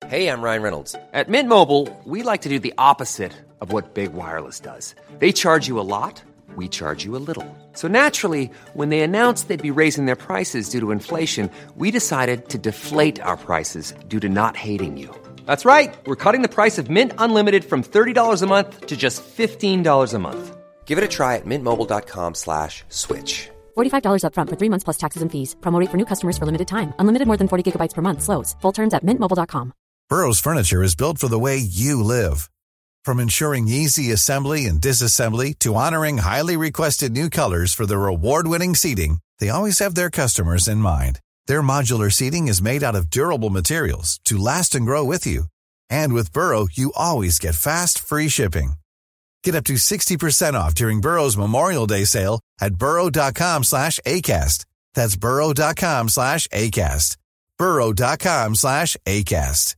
Hey, I'm Ryan Reynolds. At Mint Mobile, we like to do the opposite of what Big Wireless does. They charge you a lot, we charge you a little. So naturally, when they announced they'd be raising their prices due to inflation, we decided to deflate our prices due to not hating you. That's right. We're cutting the price of Mint Unlimited from $30 a month to just $15 a month. Give it a try at mintmobile.com/switch. $45 up front for 3 months plus taxes and fees. Promo rate for new customers for limited time. Unlimited more than 40 gigabytes per month slows. Full terms at mintmobile.com. Burrow's furniture is built for the way you live. From ensuring easy assembly and disassembly to honoring highly requested new colors for their award-winning seating, they always have their customers in mind. Their modular seating is made out of durable materials to last and grow with you. And with Burrow, you always get fast, free shipping. Get up to 60% off during Burrow's Memorial Day sale at burrow.com/ACAST. That's burrow.com/ACAST. burrow.com/ACAST.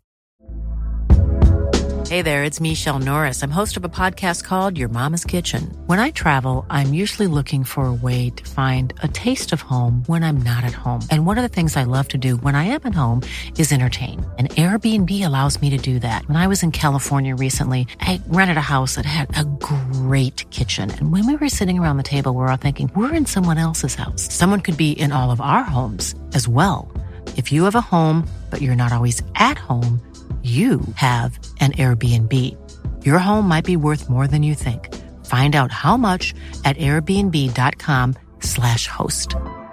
Hey there, it's Michelle Norris. I'm host of a podcast called Your Mama's Kitchen. When I travel, I'm usually looking for a way to find a taste of home when I'm not at home. And one of the things I love to do when I am at home is entertain. And Airbnb allows me to do that. When I was in California recently, I rented a house that had a great kitchen. And when we were sitting around the table, we were all thinking, we're in someone else's house. Someone could be in all of our homes as well. If you have a home, but you're not always at home, you have an Airbnb. Your home might be worth more than you think. Find out how much at airbnb.com/host.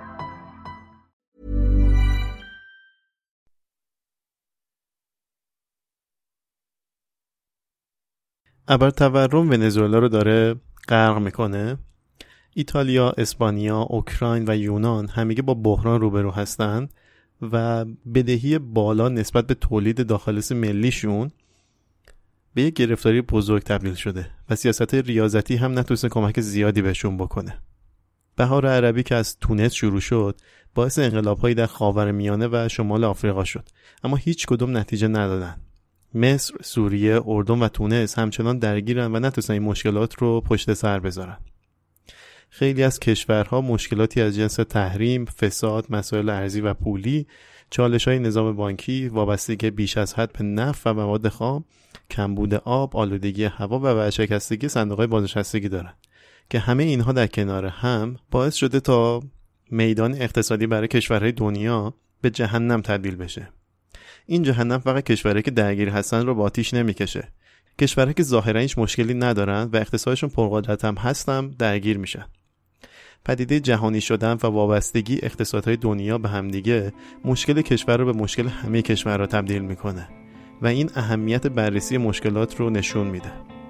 ابرتورم ونزوئلا رو داره غرق میکنه. ایتالیا، اسپانیا، اوکراین و یونان همگی با بحران روبرو هستن و بدهی بالا نسبت به تولید داخلص ملیشون به یک گرفتاری بزرگ تبدیل شده و سیاست ریاضتی هم نتونسته کمک زیادی بهشون بکنه. بهار عربی که از تونس شروع شد باعث انقلاب‌هایی در خاورمیانه و شمال آفریقا شد، اما هیچ کدوم نتیجه ندادن. مصر، سوریه، اردن و تونس همچنان درگیرن و نتونستن این مشکلات رو پشت سر بذارن. خیلی از کشورها مشکلاتی از جنس تحریم، فساد، مسائل ارزی و پولی، چالش‌های نظام بانکی، وابستگی بیش از حد به نفت و مواد خام، کمبود آب، آلودگی هوا و ورشکستگی صندوق‌های بازنشستگی دارند که همه اینها در کنار هم باعث شده تا میدان اقتصادی برای کشورهای دنیا به جهنم تبدیل بشه. این جهنم فقط کشورهایی که درگیر هستن رو با آتیش نمیکشه. کشورهایی که ظاهرا هیچ مشکلی ندارن و اقتصادشون پرقدرت هم هستن درگیر میشن. پدیده جهانی شدن و وابستگی اقتصادهای دنیا به همدیگه مشکل کشور رو به مشکل همه کشورها تبدیل میکنه و این اهمیت بررسی مشکلات رو نشون میده.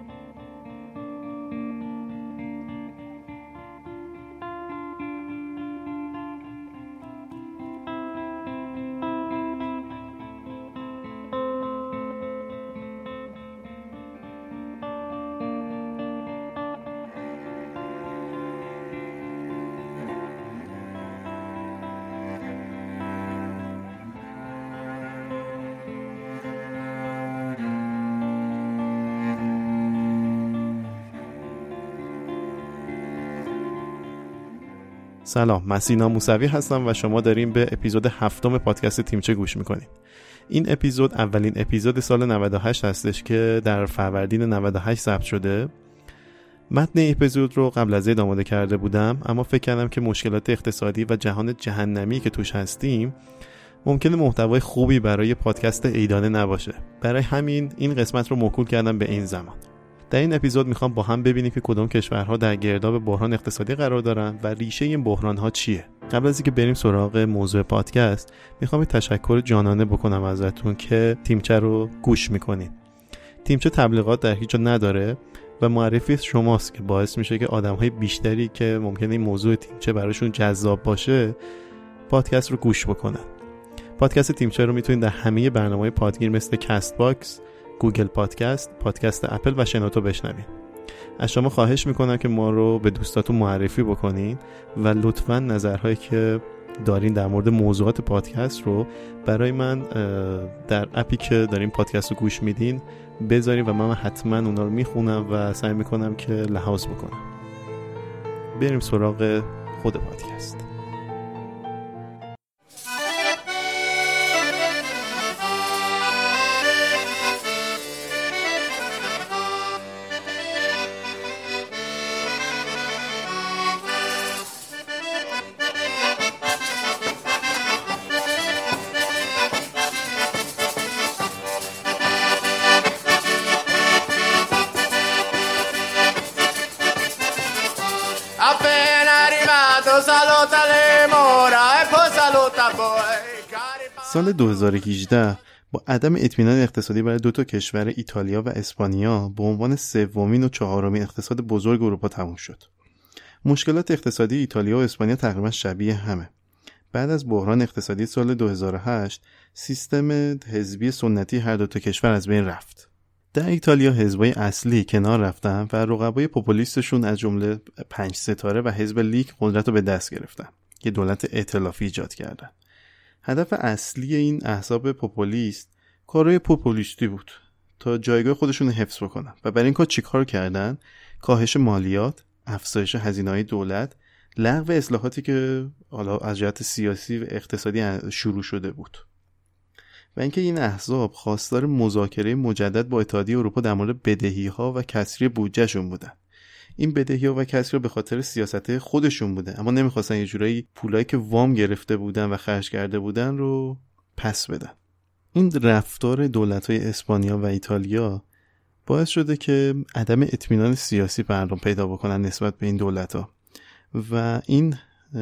سلام، من سینا موسوی هستم و شما دارین به اپیزود 7 پادکست تیمچه گوش میکنین. این اپیزود اولین اپیزود سال 98 هستش که در فروردین 98 ضبط شده. متن اپیزود رو قبل از این آماده کرده بودم، اما فکر کردم که مشکلات اقتصادی و جهان جهنمی که توش هستیم ممکنه محتوای خوبی برای پادکست عیدانه نباشه. برای همین این قسمت رو موکول کردم به این زمان. در این اپیزود میخوام با هم ببینیم که کدوم کشورها در گرداب بحران اقتصادی قرار دارن و ریشه این بحران‌ها چیه. قبل از اینکه بریم سراغ موضوع پادکست، میخوام یه تشکر جانانه بکنم ازتون که تیمچه رو گوش میکنین. تیمچه تبلیغات در هیچ جا نداره و معرفی شماست که باعث میشه که آدم‌های بیشتری که ممکنه این موضوع تیمچه براشون جذاب باشه پادکست رو گوش بکنن. پادکست تیمچه رو میتونید در همه برنامه‌های پادگیر مثل کست باکس، گوگل پادکست، پادکست اپل و شنوتو بشنوین. از شما خواهش میکنم که ما رو به دوستاتون معرفی بکنین و لطفاً نظرهایی که دارین در مورد موضوعات پادکست رو برای من در اپی که دارین پادکست رو گوش میدین بذارین و من حتما اونا رو میخونم و سعی میکنم که لحاظ بکنم. بریم سراغ خود پادکست. سال 2018 با عدم اطمینان اقتصادی برای دو تا کشور ایتالیا و اسپانیا به عنوان سومین و چهارمین اقتصاد بزرگ اروپا تموم شد. مشکلات اقتصادی ایتالیا و اسپانیا تقریبا شبیه همه. بعد از بحران اقتصادی سال 2008 سیستم حزبی سنتی هر دو تا کشور از بین رفت. در ایتالیا حزبای اصلی کنار رفتن و رقبای پوپولیستشون از جمله 5 ستاره و حزب لیگ قدرت رو به دست گرفتن. یه دولت ائتلافی ایجاد کردن. هدف اصلی این احزاب پوپولیست کارهای پوپولیستی بود تا جایگاه خودشون رو حفظ بکنن و برای این کار چیکار کردن؟ کاهش مالیات، افزایش هزینه‌های دولت، لغو اصلاحاتی که حالا از جهت سیاسی و اقتصادی شروع شده بود. و اینکه این احزاب خواستار مذاکره مجدد با اتحادیه اروپا در مورد بدهی‌ها و کسری بودجهشون بودن. این بدهی‌ها و کسری به خاطر سیاست خودشون بوده، اما نمیخواستن یه جورایی پولایی که وام گرفته بودن و خرج کرده بودن رو پس بدن. این رفتار دولت‌های اسپانیا و ایتالیا باعث شده که عدم اطمینان سیاسی مردم پیدا بکنن نسبت به این دولت‌ها و این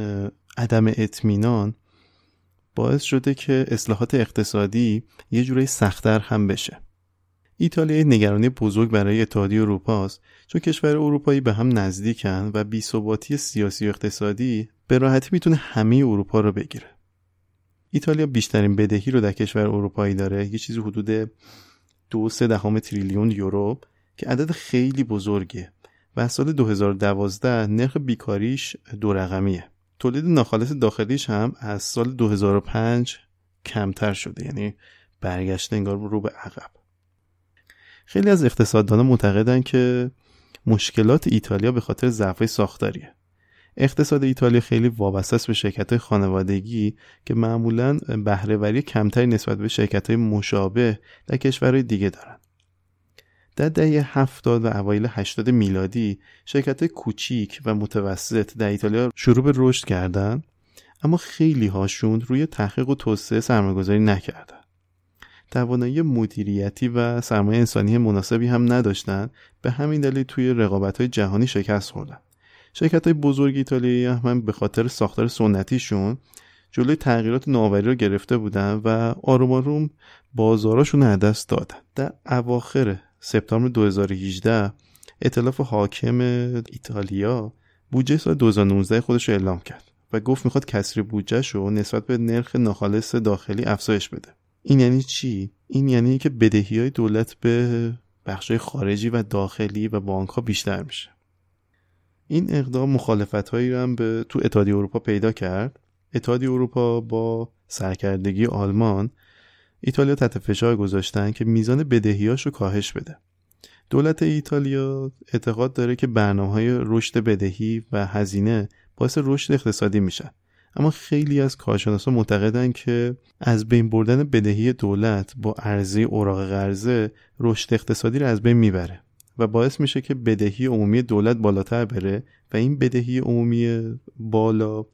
عدم اطمینان باعث شده که اصلاحات اقتصادی یه جورایی سخت‌تر هم بشه. ایتالیا نگرانی بزرگ برای اتحادیه اروپا است، چون کشور اروپایی به هم نزدیکن و بی‌ثباتی سیاسی و اقتصادی به راحتی میتونه همه اروپا رو بگیره. ایتالیا بیشترین بدهی رو در کشور اروپایی داره، یه چیزی حدود 2.3 تریلیون یورو که عدد خیلی بزرگیه و سال 2012 نرخ بیکاریش 2 رقمیه. تولید ناخالص داخلیش هم از سال 2005 کمتر شده، یعنی برگشته انگار رو به عقب. خیلی از اقتصاددانان معتقدن که مشکلات ایتالیا به خاطر ضعف‌های ساختاریه. اقتصاد ایتالیا خیلی وابسته است به شرکت‌های خانوادگی که معمولاً بهره‌وری کمتری نسبت به شرکت‌های مشابه در کشورهای دیگه دارن. در دهه 70 و اوایل 80 میلادی شرکت‌های کوچیک و متوسط در ایتالیا شروع به رشد کردن، اما خیلی هاشون روی تحقیق و توسعه سرمایه‌گذاری نکردن. توانایی مدیریتی و سرمایه انسانی مناسبی هم نداشتن، به همین دلیل توی رقابت‌های جهانی شکست خوردن. شرکت‌های بزرگ ایتالیایی هم به خاطر ساختار سنتیشون جلوی تغییرات نوآوری رو گرفته بودن و آروم آروم بازاراشون از دست دادن. در اواخر سپتامبر 2018 ائتلاف حاکم ایتالیا بودجه سال 2019 خودش رو اعلام کرد و گفت میخواد کسری بودجه‌ش رو نسبت به نرخ ناخالص داخلی افزایش بده. این یعنی چی؟ این یعنی که بدهی‌های دولت به بخش‌های خارجی و داخلی و بانک‌ها بیشتر میشه. این اقدام مخالفت‌هایی رو هم تو اتحادیه اروپا پیدا کرد. اتحادیه اروپا با سرکردگی آلمان ایتالیا تحت فشار گذاشتن که میزان بدهی‌هاش رو کاهش بده. دولت ایتالیا اعتقاد داره که برنامه‌های رشد بدهی و هزینه باعث رشد اقتصادی میشن. اما خیلی از کارشناسان معتقدن که از بین بردن بدهی دولت با عرضه اوراق قرضه رشد اقتصادی رو از بین میبره و باعث میشه که بدهی عمومی دولت بالاتر بره و این بدهی عمومی بالا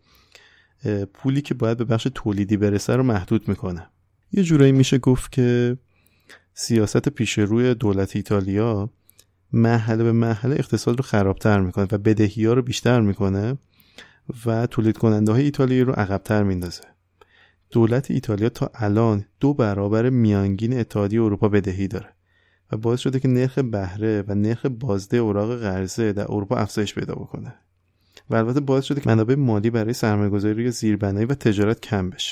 پولی که باید به بخش تولیدی برسه رو محدود میکنه. یه جورایی میشه گفت که سیاست پیش روی دولت ایتالیا مرحله به مرحله اقتصاد رو خرابتر میکنه و بدهی‌ها رو بیشتر میکنه و تولید کننده های ایتالیا رو عقب‌تر میندازه. دولت ایتالیا تا الان 2 برابر میانگین اتحادیه اروپا بدهی داره و باعث شده که نرخ بهره و نرخ بازده اوراق قرضه در اروپا افزایش پیدا بکنه و البته باعث شده که منابع مالی برای سرمایه‌گذاری روی زیربنایی و تجارت کم بشه.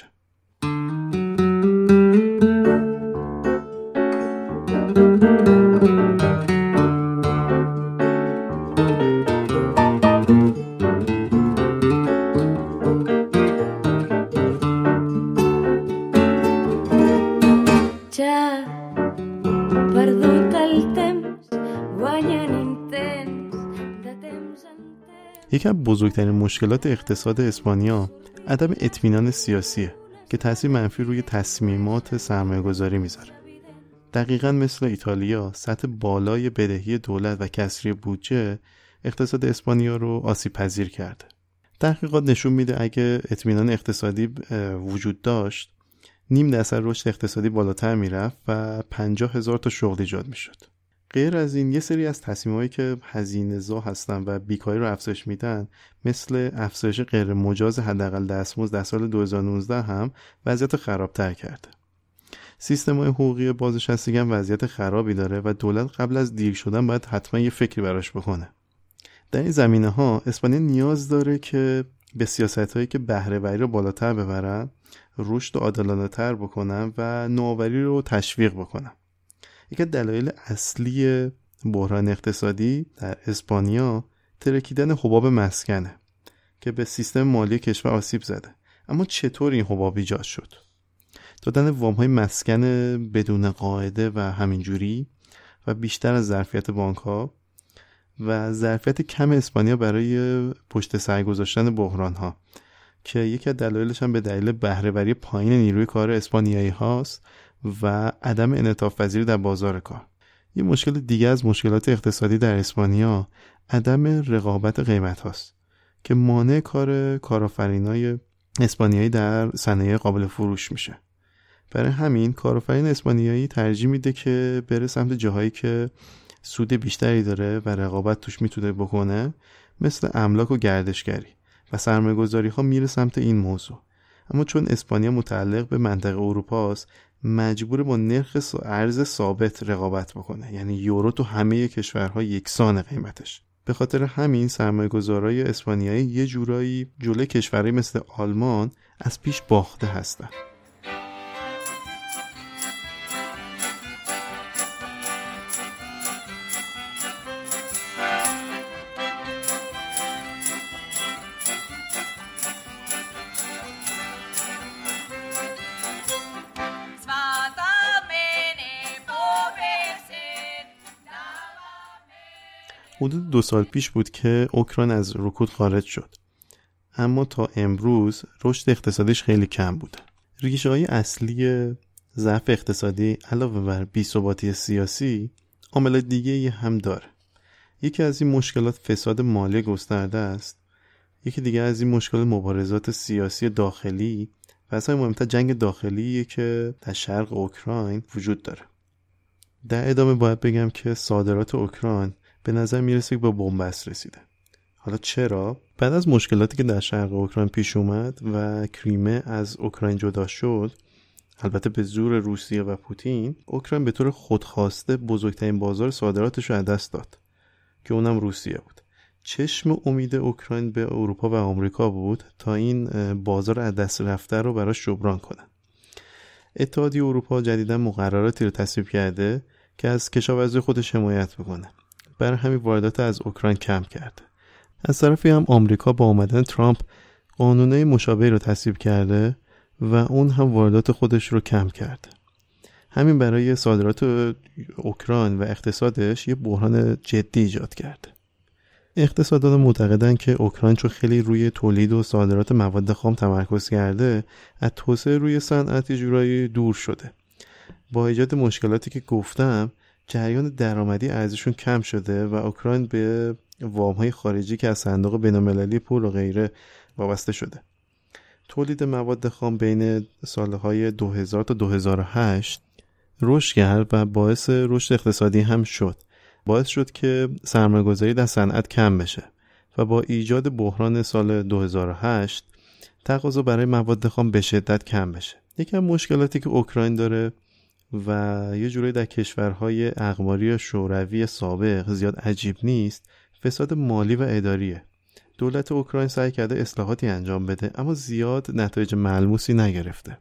یکی از بزرگترین مشکلات اقتصاد اسپانیا عدم اطمینان سیاسیه که تاثیر منفی روی تصمیمات سرمایه‌گذاری میذاره. دقیقاً مثل ایتالیا، سطح بالای بدهی دولت و کسری بودجه اقتصاد اسپانیا رو آسیب پذیر کرده. تحقیقات نشون میده اگه اطمینان اقتصادی وجود داشت، 0.5% رشد اقتصادی بالاتر میرفت و 50,000 تا شغل ایجاد میشد. غیر از این یه سری از تصمیمایی که هزینه‌زا هستن و بیکاری رو افزایش میدن، مثل افزایش غیر مجاز حداقل دستمزد در سال 2019 هم وضعیت خرابتر کرده. سیستم‌های حقوقی بازنشستگی هم وضعیت خرابی داره و دولت قبل از دیر شدن باید حتما یه فکری براش بکنه. در این زمینه‌ها اسپانیا نیاز داره که به سیاست‌هایی که بهره‌وری رو بالاتر ببرن، رشد رو عادلانه‌تر بکنن و نوآوری رو تشویق بکنن. یکی از دلایل اصلی بحران اقتصادی در اسپانیا ترکیدن حباب مسکنه که به سیستم مالی کشور آسیب زده. اما چطور این حباب ایجاد شد؟ دادن وام‌های مسکن بدون قاعده و همینجوری و بیشتر از ظرفیت بانک‌ها و ظرفیت کم اسپانیا برای پشت سر گذاشتن بحران‌ها که یکی از دلایلش هم به دلیل بهره‌وری پایین نیروی کار اسپانیایی هاست و عدم انعطاف پذیری در بازار کار. یه مشکل دیگه از مشکلات اقتصادی در اسپانیا عدم رقابت قیمت هاست که مانع کار کارآفرینای اسپانیایی در صنایع قابل فروش میشه. برای همین کارآفرین اسپانیایی ترجیح میده که بره سمت جاهایی که سود بیشتری داره و رقابت توش میتونه بکنه، مثل املاک و گردشگری، و سرمایه‌گذاری ها میره سمت این موضوع. اما چون اسپانیا متعلق به منطقه اروپا است، مجبور با نرخ ارز ثابت رقابت بکنه، یعنی یورو تو همه کشورها یکسان قیمتش. به خاطر همین سرمایه‌گذارای اسپانیایی یه جورایی جلوی کشورهای مثل آلمان از پیش باخته هستن. حدود 2 سال پیش بود که اوکراین از رکود خارج شد، اما تا امروز رشد اقتصادیش خیلی کم بوده. ریشه‌های اصلی ضعف اقتصادی علاوه بر بی‌ثباتی سیاسی، عامل دیگه‌ای هم داره. یکی از این مشکلات فساد مالی گسترده است. یکی دیگه از این مشکلات مبارزات سیاسی داخلی و اصلا مهمتر جنگ داخلیه که در شرق اوکراین وجود داره. در ادامه باید بگم که صادرات اوکراین به نظر میرسه که با بنبست رسیده. حالا چرا؟ بعد از مشکلاتی که در شرق اوکراین پیش اومد و کریمه از اوکراین جدا شد، البته به زور روسیه و پوتین، اوکراین به طور خودخواسته بزرگترین بازار صادراتش رو از دست داد که اونم روسیه بود. چشم امید اوکراین به اروپا و آمریکا بود تا این بازار از دست رفته رو براش جبران کنن. اتحادیه اروپا جدیداً مقرراتی رو تصویب کرده که از کشاورزی خودش حمایت بکنه. برای همین واردات از اوکراین کم کرده. از طرفی هم آمریکا با آمدن ترامپ قانونای مشابهی رو تصویب کرده و اون هم واردات خودش رو کم کرده. همین برای صادرات اوکراین و اقتصادش یه بحران جدی ایجاد کرده. اقتصاددانان معتقدن که اوکراین چون خیلی روی تولید و صادرات مواد خام تمرکز کرده، از توسعه روی صنعت جورایی دور شده. با ایجاد مشکلاتی که گفتم، جریان درآمدی ارزششون کم شده و اوکراین به وام‌های خارجی که از صندوق بین‌المللی پول و غیره وابسته شده. تولید مواد خام بین سالهای 2000 تا 2008 رشد کرد و باعث رشد اقتصادی هم شد. باعث شد که سرمایه‌گذاری در صنعت کم بشه و با ایجاد بحران سال 2008 تقاضا برای مواد خام به شدت کم بشه. یکی از مشکلاتی که اوکراین داره و یه جوری در کشورهای اقماری شوروی سابق زیاد عجیب نیست، فساد مالی و اداریه. دولت اوکراین سعی کرده اصلاحاتی انجام بده اما زیاد نتایج ملموسی نگرفته.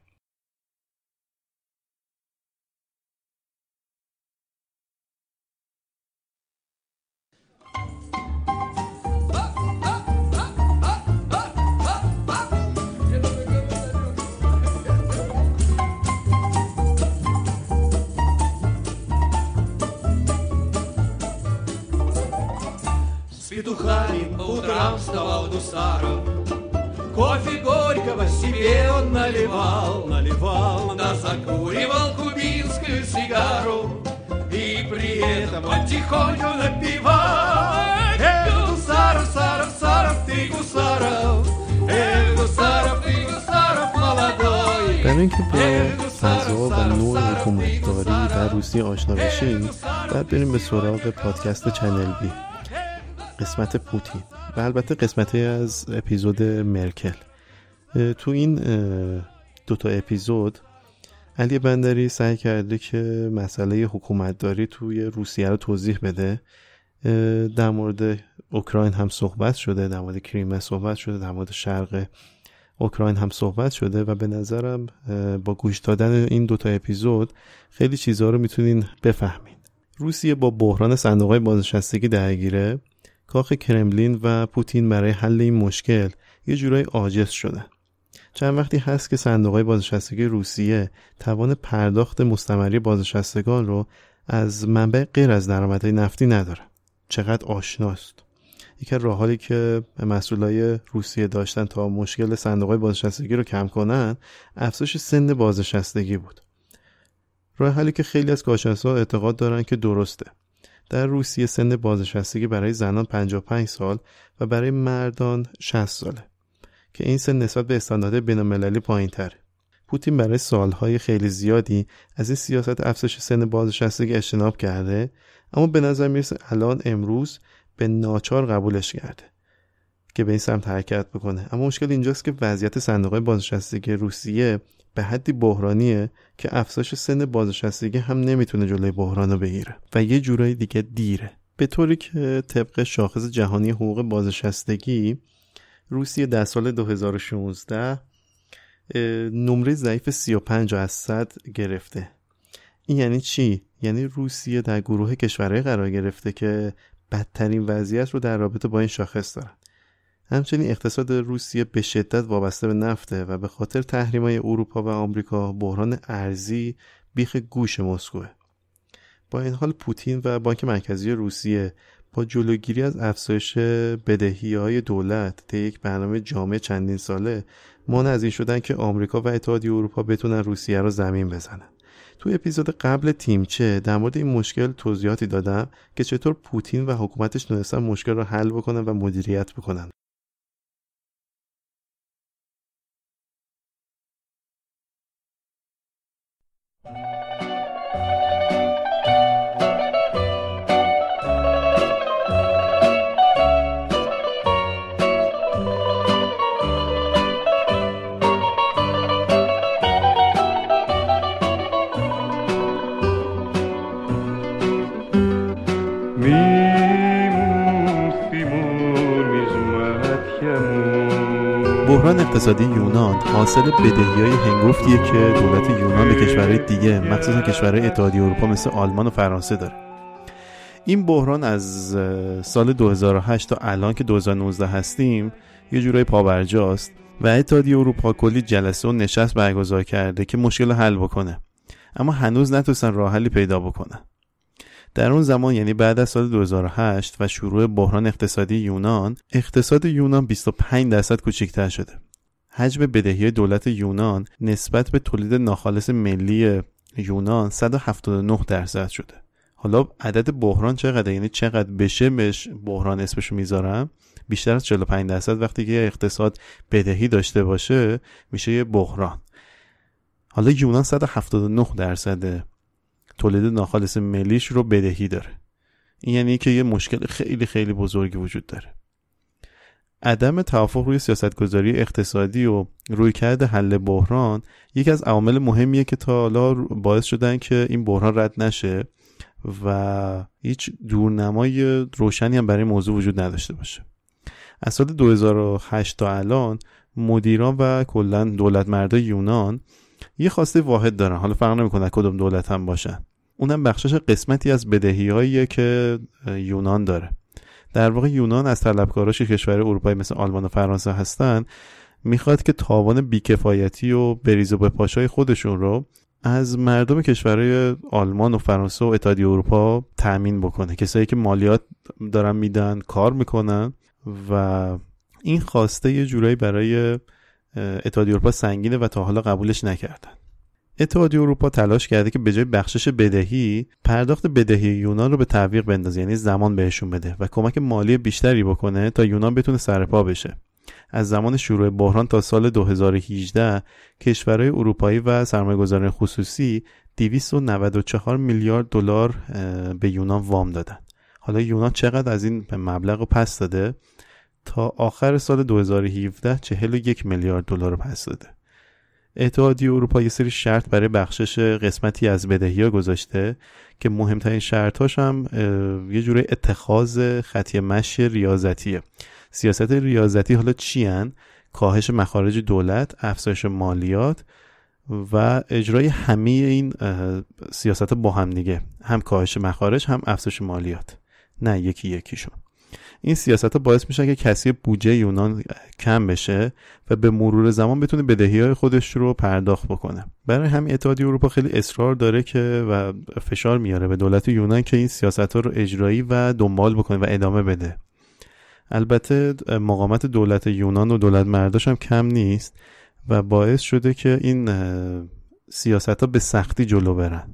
Петухами по утрам вставал гусаром, кофе горького себе он наливал, да закуривал кубинскую сигару, и при этом потихоньку напевал: Гусаров, Саров, Саров, ты Гусаров, Гусаров, ты Гусаров молодой. به برای اینکه با فضا و نوع حکومتداری در روسیه آشنا بشیم باید بریم به سراغ پادکست چنل بی، قسمت پوتین و البته قسمتی از اپیزود مرکل. تو این دوتا اپیزود علی بندری سعی کرده که مسئله حکومتداری توی روسیه رو توضیح بده. در مورد اوکراین هم صحبت شده، در مورد کریمه صحبت شده، در مورد شرق اوکراین هم صحبت شده و به نظرم با گوش دادن این دوتا اپیزود خیلی چیزها رو میتونین بفهمین. روسیه با بحران صندوق‌های بازنشستگی درگیره. کاخ کرملین و پوتین برای حل این مشکل یه جورایی عاجز شدن. چند وقتی هست که صندوق‌های بازنشستگی روسیه توان پرداخت مستمری بازنشستگان رو از منبع غیر از درآمدهای نفتی نداره. چقدر آشناست. یکی از راه‌هایی که مسئولای روسیه داشتن تا مشکل صندوق‌های بازنشستگی رو کم کنن، افزایش سن بازنشستگی بود. راه حلی که خیلی از کارشناسان اعتقاد دارن که درسته. در روسیه سن بازنشستگی برای زنان 55 سال و برای مردان 60 ساله که این سن نسبت به استانداردهای بین‌المللی پایین‌تره. پوتین برای سالهای خیلی زیادی از این سیاست افزایش سن بازنشستگی اجتناب کرده، اما به نظر میرسه الان امروز به ناچار قبولش کرده که به این سمت حرکت بکنه. اما مشکل اینجاست که وضعیت صندوق‌های بازنشستگی روسیه به حدی بحرانیه که افزایش سن بازنشستگی هم نمیتونه جلوی بحران رو بگیره و یه جورایی دیگه دیره. به طوری که طبق شاخص جهانی حقوق بازنشستگی روسیه در سال 2016 نمره ضعیف 35 از 100 گرفته. این یعنی چی؟ یعنی روسیه در گروه کشورهای قرار گرفته که بدترین وضعیت رو در رابطه با این شاخص دارن. همچنین اقتصاد روسیه به شدت وابسته به نفته و به خاطر تحریم‌های اروپا و آمریکا بحران ارزی بیخ گوش مسکوه. با این حال پوتین و بانک مرکزی روسیه با جلوگیری از افزایش بدهی‌های دولت طی یک برنامه جامع چندین ساله مانع از این شدن که آمریکا و اتحادیه اروپا بتونن روسیه رو زمین بزنن. تو اپیزود قبل تیمچه در مورد این مشکل توضیحاتی دادم که چطور پوتین و حکومتش تونستن مشکل رو حل بکنن و مدیریت بکنن. بحران اقتصادی یونان حاصل بدهی‌های هنگفتیه که دولت یونان به کشورهای دیگه مخصوصا کشورهای اتحادیه اروپا مثل آلمان و فرانسه داره. این بحران از سال 2008 تا الان که 2019 هستیم یه جورایی پابرجاست و اتحادیه اروپا کلی جلسه و نشست برگزار کرده که مشکل رو حل بکنه، اما هنوز نتونستن راه حلی پیدا بکنن. در اون زمان یعنی بعد از سال 2008 و شروع بحران اقتصادی یونان، اقتصاد یونان 25% کوچکتر شده. حجم بدهی دولت یونان نسبت به تولید ناخالص ملی یونان 179% شده. حالا عدد بحران چقدر؟ یعنی چقدر بشه بهش بحران اسمشو میذارم؟ بیشتر از 45% وقتی که اقتصاد بدهی داشته باشه میشه یه بحران. حالا یونان 179% تولید ناخالص ملیش رو بدهی داره. این یعنی که یه مشکل خیلی خیلی بزرگی وجود داره. عدم توافق روی سیاستگذاری اقتصادی و رویکرد حل بحران یکی از عوامل مهمیه که تا حالا باعث شدن که این بحران رد نشه و هیچ دورنمای روشنی هم برای موضوع وجود نداشته باشه. از سال 2008 تا الان مدیران و کلاً دولت مردای یونان یه خواسته واحد دارن، حالا فرق نمیکنه کدوم دولت هم باشن. اونم بخشش قسمتی از بدهی‌هاییه که یونان داره. در واقع یونان از طلبکاراش کشور اروپایی مثل آلمان و فرانسه هستن میخواد که تاوان بیکفایتی و بریز و بپاشای خودشون رو از مردم کشورهای آلمان و فرانسه و اتحادیه اروپا تأمین بکنه. کسایی که مالیات دارن میدن، کار میکنن و این خواسته یه جورایی برای اتحادیه اروپا سنگینه و تا حالا قبولش نکردن. اتحادیه اروپا تلاش کرده که به جای بخشش بدهی، پرداخت بدهی یونان رو به تعویق بندازه، یعنی زمان بهشون بده و کمک مالی بیشتری بکنه تا یونان بتونه سرپا بشه. از زمان شروع بحران تا سال 2018 کشورهای اروپایی و سرمایه‌گذاران خصوصی 294 میلیارد دلار به یونان وام دادن. حالا یونان چقدر از این مبلغ رو پس داده؟ تا آخر سال 2017 41 میلیارد دلار رو پس داده. اتحادیه اروپا یه سری شرط برای بخشش قسمتی از بدهی‌ها گذاشته که مهمترین شرطاش هم یه جوری اتخاذ خطی مشی ریاضتیه. سیاست ریاضتی حالا چی هن؟ کاهش مخارج دولت، افزایش مالیات و اجرای همه این سیاست با هم دیگه، هم کاهش مخارج هم افزایش مالیات، نه یکی یکیشون. این سیاست‌ها باعث میشه که کسری بودجه یونان کم بشه و به مرور زمان بتونه بدهی‌های خودش رو پرداخت بکنه. برای همین اتحادیه اروپا خیلی اصرار داره که و فشار میاره به دولت یونان که این سیاست‌ها رو اجرایی و دنبال بکنه و ادامه بده. البته مقاومت دولت یونان و دولت مرداش هم کم نیست و باعث شده که این سیاست‌ها به سختی جلو برن.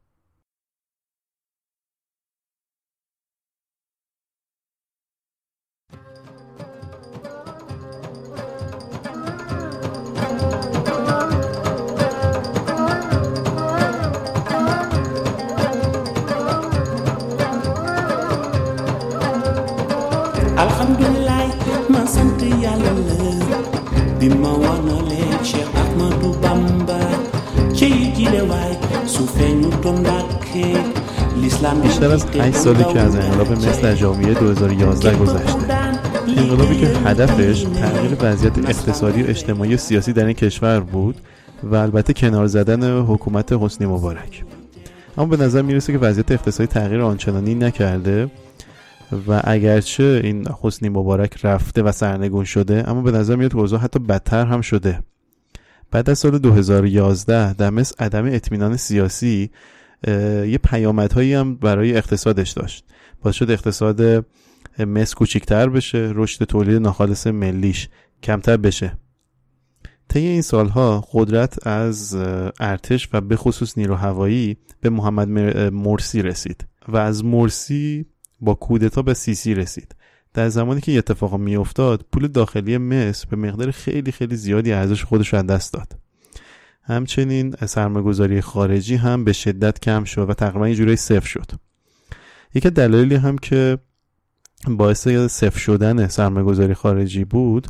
Alhamdulillah ma sant yàlla la bi ma wanalee Cheikh Ahmadou Bamba ci jile waay su feeñu doon Mbàkke l'islam بیشتر از 8 سالی که از انقلاب مصر در ژانویه 2011 گذشته. انقلابی که هدفش تغییر وضعیت اقتصادی و اجتماعی و سیاسی در این کشور بود و البته کنار زدن حکومت حسنی مبارک. اما به نظر میرسه که وضعیت اقتصادی تغییر آنچنانی نکرده و اگرچه این حسنی مبارک رفته و سرنگون شده، اما به نظر میاد اوضاع حتی بدتر هم شده. بعد از سال 2011 در مصر عدم اطمینان سیاسی یه پیامدهایی هم برای اقتصادش داشت. باعث شد اقتصاد مصر کوچیک‌تر بشه، رشد تولید ناخالص ملیش کمتر بشه. طی این سالها قدرت از ارتش و به خصوص نیرو هوایی به محمد مرسی رسید و از مرسی با کودتا به سیسی رسید. در زمانی که این اتفاق می افتاد پول داخلی مصر به مقدار خیلی خیلی زیادی ارزش خودش رو از دست داد. همچنین سرمایه‌گذاری خارجی هم به شدت کم شد و تقریبا یه جوری صفر شد. یکی دلایلی هم که باعث صفر شدن سرمایه‌گذاری خارجی بود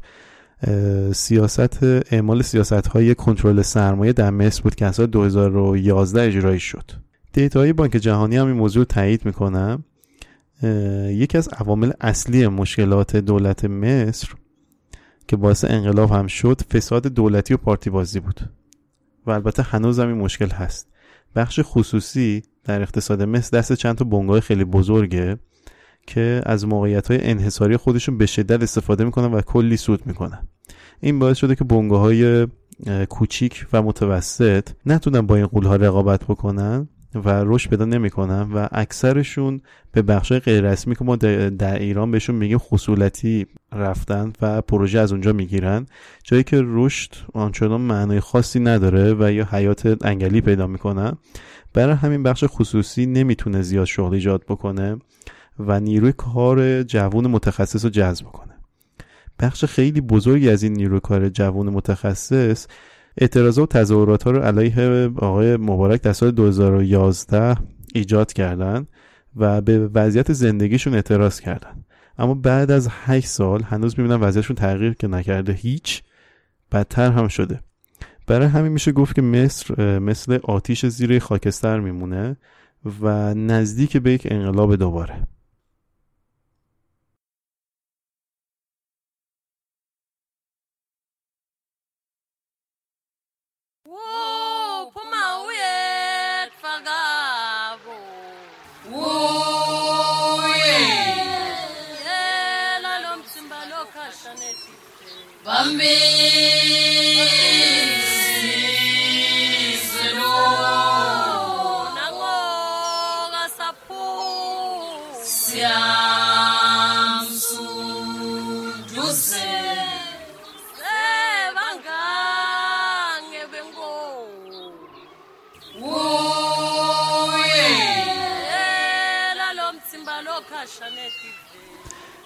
اعمال سیاست‌های کنترل سرمایه در مصر بود که از سال 2011 اجرایی شد. دیتاهای بانک جهانی هم این موضوع تایید می‌کنه. یکی از عوامل اصلی مشکلات دولت مصر که باعث انقلاب هم شد فساد دولتی و پارتی بازی بود و البته هنوز هم این مشکل هست. بخش خصوصی در اقتصاد مصر دست چند تا بنگاه خیلی بزرگه که از موقعیت‌های انحصاری خودشون به شدت استفاده میکنن و کلی سود میکنن. این باعث شده که بنگاه‌های کوچیک و متوسط نتونن با این غول‌ها رقابت بکنن و رشد پیدا نمی‌کنن و اکثرشون به بخشای غیر رسمی که ما در ایران بهشون میگیم خصولتی رفتن و پروژه از اونجا میگیرن، جایی که رشد آنچنان معنای خاصی نداره و یا حیات انگلی پیدا میکنن. برای همین بخش خصوصی نمیتونه زیاد شغل ایجاد بکنه و نیروی کار جوان متخصص رو جذب کنه. بخش خیلی بزرگی از این نیروی کار جوان متخصص اعتراضات و تظاهرات ها رو علیه آقای مبارک در سال 2011 ایجاد کردن و به وضعیت زندگیشون اعتراض کردن. اما بعد از 8 سال هنوز میبینن وضعیتشون تغییر که نکرده، هیچ، بدتر هم شده. برای همین میشه گفت که مصر مثل آتیش زیر خاکستر میمونه و نزدیک به یک انقلاب دوباره.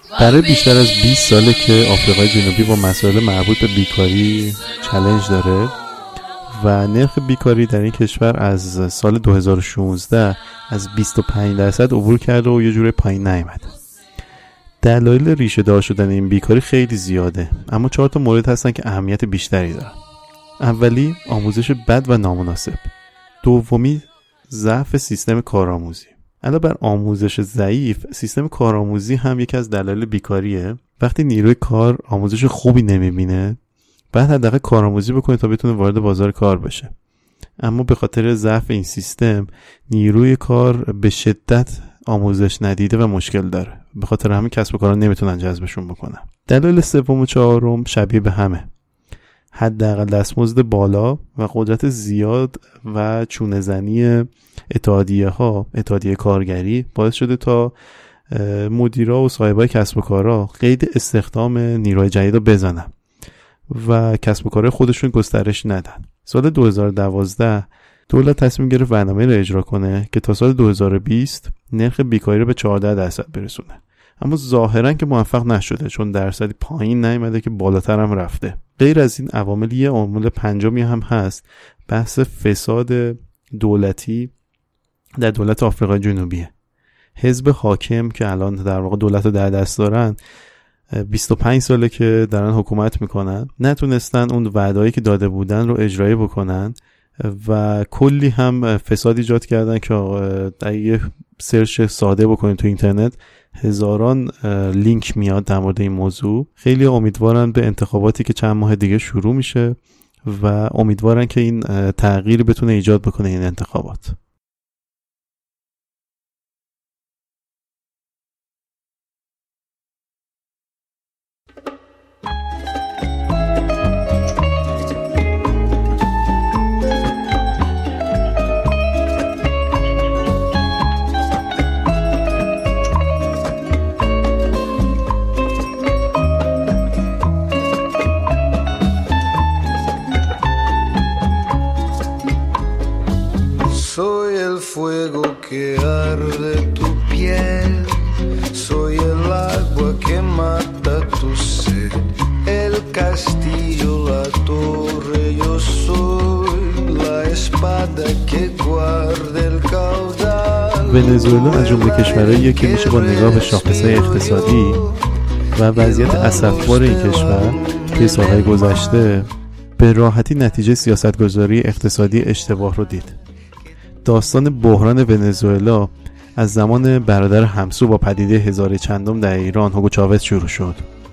برای بیشتر از 20 ساله که آفریقای جنوبی با مسائل مربوط به بیکاری چالش داره و نرخ بیکاری در این کشور از سال 2016 از 25% عبور کرده و یه جوره پایین نیامده. دلایل ریشه دار شدن این بیکاری خیلی زیاده، اما 4 تا مورد هستن که اهمیت بیشتری دارن. اولی، آموزش بد و نامناسب. دومی، ضعف سیستم کارآموزی. علاوه بر آموزش ضعیف، سیستم کارآموزی هم یکی از دلایل بیکاریه. وقتی نیروی کار آموزش خوبی نمیبینه، بعد حداقل کارآموزی بکنه تا بتونه وارد بازار کار بشه. اما به خاطر ضعف این سیستم، نیروی کار به شدت آموزش ندیده و مشکل داره. به خاطر همین کسب و کارها نمیتونن جذبشون بکنن. دلایل سوم و چهارم شبیه به همه. حداقل دستمزد بالا و قدرت زیاد و چونه‌زنی اتحادیه کارگری باعث شده تا مدیرا و صاحبای کسب و کارها قید استخدام نیروی جدید رو بزنن و کسب و کارهای خودشون گسترش ندن. سال 2012 دولت تصمیم گرفت برنامه رو اجرا کنه که تا سال 2020 نرخ بیکاری رو به 14% برسونه. اما ظاهرا که موفق نشده، چون درصدی پایین نیامده که بالاتر هم رفته. غیر از این عوامل، یه عامل پنجمی هم هست، بحث فساد دولتی در دولت آفریقای جنوبیه. حزب حاکم که الان در واقع دولت رو در دست دارن، 25 ساله که دارن حکومت میکنن، نتونستن اون وعده‌ای که داده بودن رو اجرایی بکنن و کلی هم فساد ایجاد کردن که اگه سرچ ساده بکنید تو اینترنت هزاران لینک میاد در مورد این موضوع. خیلی امیدوارن به انتخاباتی که چند ماه دیگه شروع میشه و امیدوارن که این تغییری بتونه ایجاد بکنه این انتخابات. Soy el fuego que arde tu piel, soy el agua que mata tu sed, el castillo, la torre, yo soy la espada que guarda el caudal. ونزوئلا از جمله کشورهاییه که میشه با نگاه به شاخصهای اقتصادی و وضعیت اسفبار این کشور که سالهای گذشته به راحتی نتیجه سیاستگذاری اقتصادی اشتباه رو دید. داستان بحران ونزوئلا از زمان برادر همسو با پدیده هزار چندم در ایران هوگو چاوز شروع شد.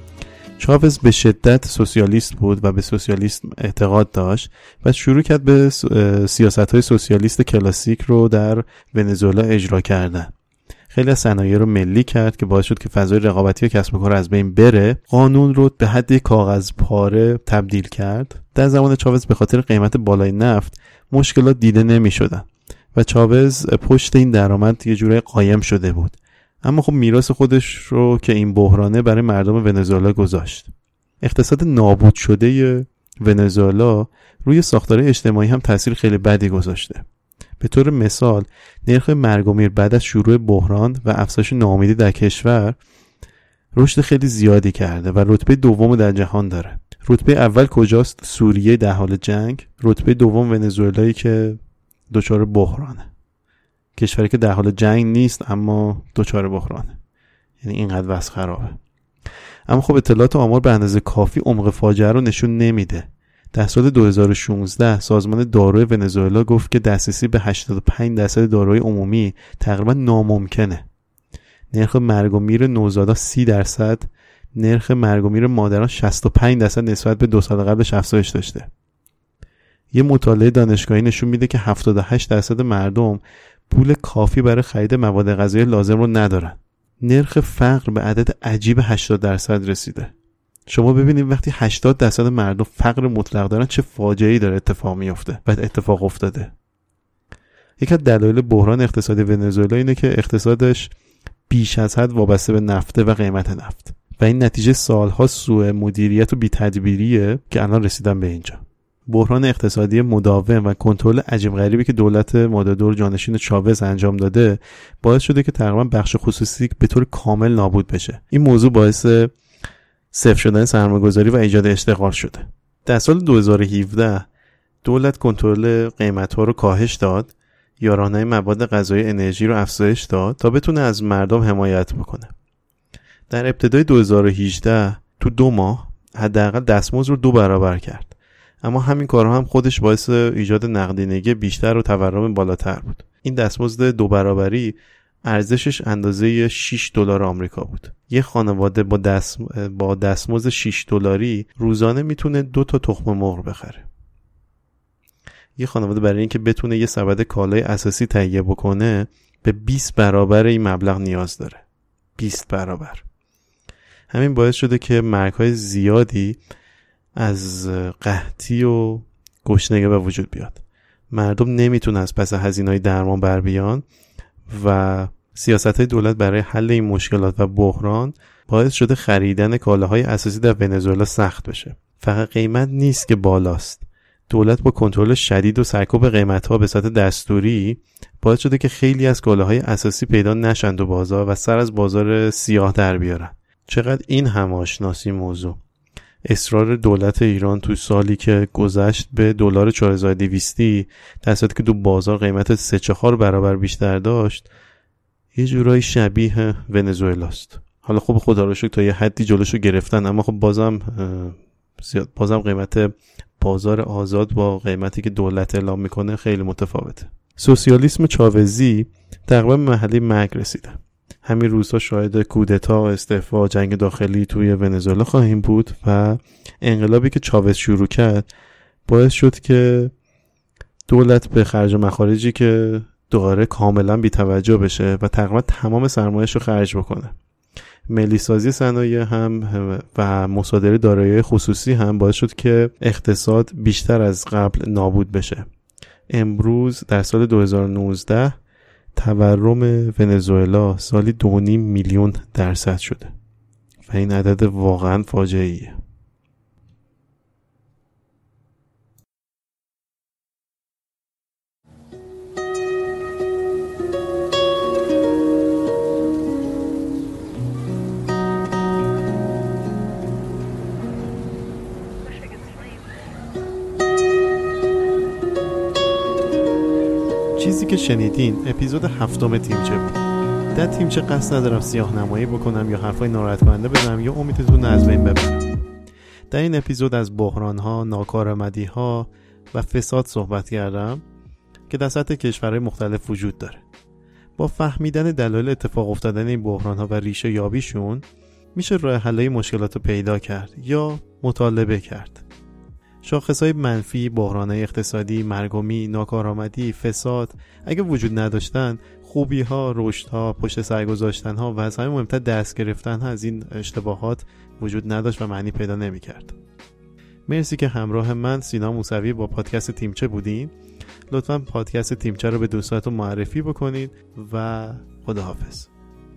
چاوز به شدت سوسیالیست بود و به سوسیالیسم اعتقاد داشت و شروع کرد به سیاست‌های سوسیالیست کلاسیک رو در ونزوئلا اجرا کردن. خیلی از صنایع رو ملی کرد که باعث شد که فضای رقابتی و کسب و کار از بین بره. قانون رو به حد کاغذ پاره تبدیل کرد. در زمان چاوز به خاطر قیمت بالای نفت مشکلات دیده نمی‌شدن و چاوز پشت این درآمد یه جوره قایم شده بود. اما خب میراث خودش رو که این بحرانه برای مردم ونزوئلا گذاشت. اقتصاد نابود شده ونزوئلا روی ساختار اجتماعی هم تاثیر خیلی بدی گذاشته. به طور مثال نرخ مرگ و میر بعد از شروع بحران و افزایش ناامیدی در کشور رشد خیلی زیادی کرده و رتبه دوم در جهان داره. رتبه اول کجاست؟ سوریه در حال جنگ. رتبه دوم ونزوئلایی که دچار بحرانه. کشوری که در حال جنگ نیست اما دچار بحرانه. یعنی اینقدر وضع خرابه. اما خب اطلاعات و آمار به اندازه کافی عمق فاجعه رو نشون نمیده. در سال 2016 سازمان داروی ونزوئلا گفت که دسترسی به 85% داروی عمومی تقریبا ناممکنه. نرخ مرگ و میر نوزادان 30%، نرخ مرگ و میر مادران 65% نسبت به 2 سال قبلش افزایش داشته. یه مطالعه دانشگاهی نشون میده که 78% مردم پول کافی برای خرید مواد غذایی لازم رو ندارن. نرخ فقر به عدد عجیب 80% رسیده. شما ببینید وقتی 80% مردم فقر مطلق دارن چه فاجعه‌ای داره اتفاق میفته. بعد اتفاق افتاده. یکی از دلایل بحران اقتصادی ونزوئلا اینه که اقتصادش بیش از حد وابسته به نفت و قیمت نفت و این نتیجه سالها سوء مدیریت و بی‌تدبیریه که الان رسیدن به اینجا. بحران اقتصادی مداوم و کنترل عجیب غریبی که دولت مادادور جانشین چاوز انجام داده باعث شده که تقریبا بخش خصوصی به طور کامل نابود بشه. این موضوع باعث صفر شدن سرمایه‌گذاری و ایجاد اشتغال شده. در سال 2017 دولت کنترل قیمت‌ها رو کاهش داد، یارانه مواد غذایی انرژی رو افزایش داد تا بتونه از مردم حمایت بکنه. در ابتدای 2018 تو 2 ماه حداقل دستمزد رو 2 برابر کرد. اما همین کارها هم خودش باعث ایجاد نقدینگی بیشتر و تورم بالاتر بود. این دستمزد 2 برابری ارزشش اندازه $6 آمریکا بود. یه خانواده با دستمزد $6 روزانه میتونه 2 تا تخم مرغ بخره. یه خانواده برای اینکه بتونه یه سبد کالای اساسی تهیه بکنه به 20 برابر این مبلغ نیاز داره. 20 برابر. همین باعث شده که مرگ‌های زیادی از قحطی و گشنگی به وجود بیاد. مردم نمیتونن از پس هزینه‌های درمان بر بیان و سیاست‌های دولت برای حل این مشکلات و بحران باعث شده خریدن کالاهای اساسی در ونزوئلا سخت بشه. فقط قیمت نیست که بالاست. دولت با کنترل شدید و سرکوب قیمت‌ها به صورت دستوری باعث شده که خیلی از کالاهای اساسی پیدا نشن تو بازار و سر از بازار سیاه در بیارن. چقدر این هم آشناسی موضوع. اصرار دولت ایران تو سالی که گذشت به $4200 در صورتی که تو بازار قیمت 3-4 برابر بیشتر داشت، یه جورایی شبیه ونزوئلاست. حالا خب خدا رو شکر تا یه حدی جلوشو گرفتن، اما خب بازم قیمت بازار آزاد با قیمتی که دولت اعلام میکنه خیلی متفاوته. سوسیالیسم چاوزی تقریبا مرحله مرگ رسیده. همین روزها شاهد کودتا، استعفا، جنگ داخلی توی ونزوئلا خواهیم بود و انقلابی که چاوز شروع کرد باعث شد که دولت به خرج و مخارجی که داره کاملا بی‌توجه بشه و تقریبا تمام سرمایه‌اش رو خرج بکنه. ملی سازی صنایع هم و مصادره دارایی خصوصی هم باعث شد که اقتصاد بیشتر از قبل نابود بشه. امروز در سال 2019 تورم ونزوئلا سالی 2.5 میلیون درصد شده و این عدد واقعا فاجعه‌ایه. چیزی که شنیدین اپیزود 7 تیمچه بود. در تیمچه قصد ندارم سیاه نمایی بکنم یا حرفای ناراحت کننده بزنم یا امیدتون از بین ببرم. در این اپیزود از بحران‌ها، ناکارآمدی‌ها و فساد صحبت کردم که در سطح کشورهای مختلف وجود داره. با فهمیدن دلایل اتفاق افتادن این بحران‌ها و ریشه یابیشون میشه راه حل‌های مشکلات رو پیدا کرد یا مطالبه کرد. شاخصهای منفی، بحرانهای اقتصادی، مرگومی، ناکارآمدی، فساد اگه وجود نداشتن، خوبی‌ها، رشدها، پشت سر گذاشتن‌ها و از همه مهمتر دست گرفتن‌ها از این اشتباهات وجود نداشت و معنی پیدا نمی‌کرد. مرسی که همراه من سینا موسوی با پادکست تیمچه بودین. لطفاً پادکست تیمچه رو به دوستاتون معرفی بکنید و خداحافظ.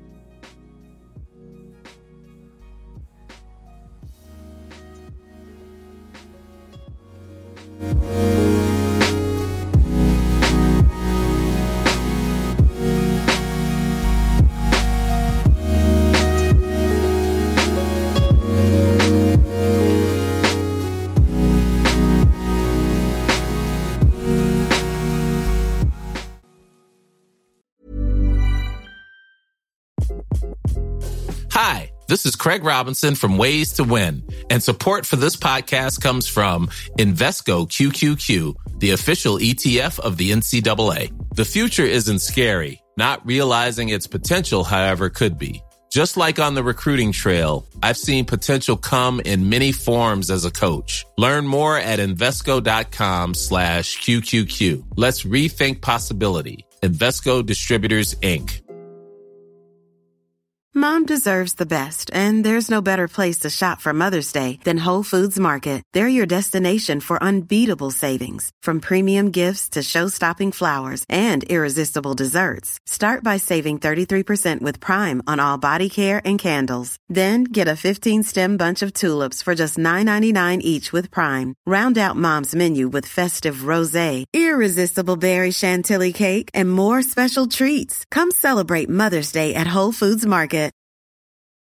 Hi, this is Craig Robinson from Ways to Win, and support for this podcast comes from Invesco QQQ, the official ETF of the NCAA. The future isn't scary. Not realizing its potential, however, could be. Just like on the recruiting trail, I've seen potential come in many forms as a coach. Learn more at Invesco.com/QQQ. Let's rethink possibility. Invesco Distributors, Inc. Mom deserves the best, and there's no better place to shop for Mother's Day than Whole Foods Market. They're your destination for unbeatable savings, from premium gifts to show-stopping flowers and irresistible desserts. Start by saving 33% with Prime on all body care and candles. Then get a 15-stem bunch of tulips for just $9.99 each with Prime. Round out Mom's menu with festive rosé, irresistible berry chantilly cake, and more special treats. Come celebrate Mother's Day at Whole Foods Market.